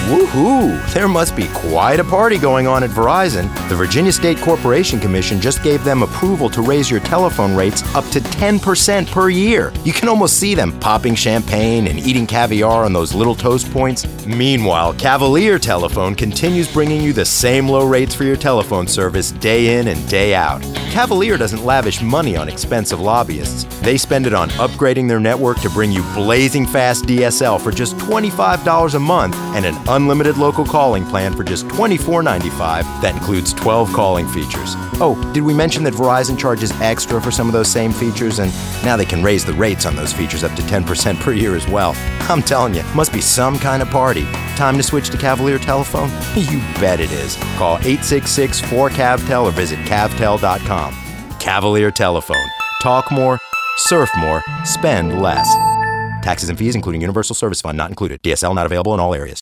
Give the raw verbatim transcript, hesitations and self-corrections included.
Woohoo! There must be quite a party going on at Verizon. The Virginia State Corporation Commission just gave them approval to raise your telephone rates up to ten percent per year. You can almost see them popping champagne and eating caviar on those little toast points. Meanwhile, Cavalier Telephone continues bringing you the same low rates for your telephone service day in and day out. Cavalier doesn't lavish money on expensive lobbyists. They spend it on upgrading their network to bring you blazing fast D S L for just twenty-five dollars a month and an unlimited local calling plan for just twenty-four ninety-five that includes twelve calling features. Oh, did we mention that Verizon charges extra for some of those same features, and now they can raise the rates on those features up to ten percent per year as well? I'm telling you, must be some kind of party. Time to switch to Cavalier Telephone? You bet it is. Call eight six six, four, C A V T E L or visit cavtel dot com. Cavalier Telephone. Talk more, surf more, spend less. Taxes and fees, including Universal Service Fund, not included. D S L not available in all areas.